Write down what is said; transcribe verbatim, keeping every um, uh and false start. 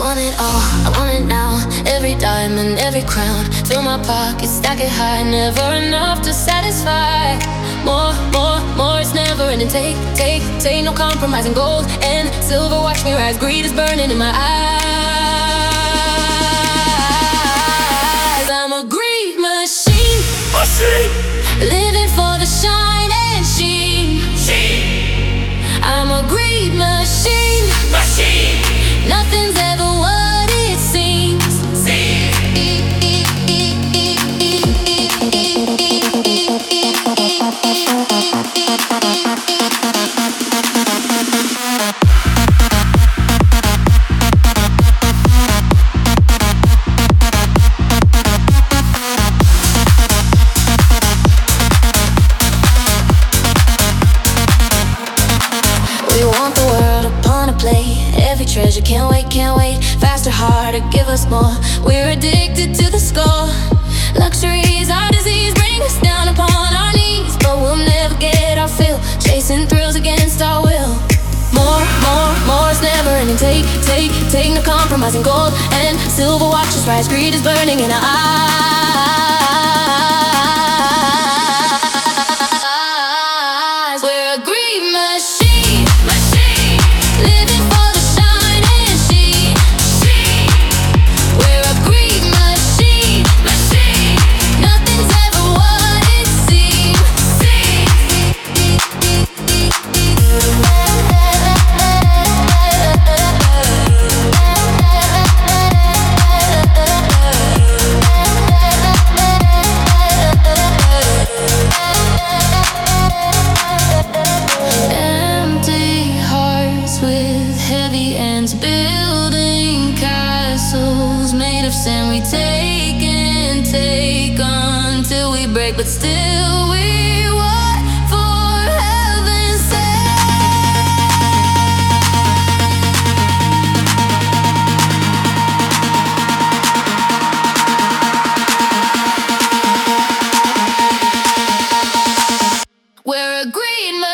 want it all, I want it now. Every diamond, every crown. Fill my pockets, stack it high. Never enough to satisfy. More, more, more, it's never ending. Take, take, take, no compromising. Gold and silver, watch me rise. Greed is burning in my eyes. I'm a greed machine. Machine. Living for the shine and sheen. Sheen. I'm a greed machine. Machine. Nothing's ever what it seems. See. We want the world upon a plate. Every treasure, can't wait, can't wait. Faster, harder, give us more. We're addicted to the score. Luxury is our disease, bring us down upon our knees. But we'll never get our fill, chasing thrills against our will. More, more, more, it's never ending. Take, take, take, no compromising. Gold and silver, watch us rise. Greed is burning in our eyes. We're a greed machine. Machine. Living for the shine and sheen. Sheen. We're a greed machine. Machine. Nothing's ever what it seems. See. Empty hearts with heavy ends, building castles made of sand. We take and take until we break, but still we want for heaven's sake. We're a greed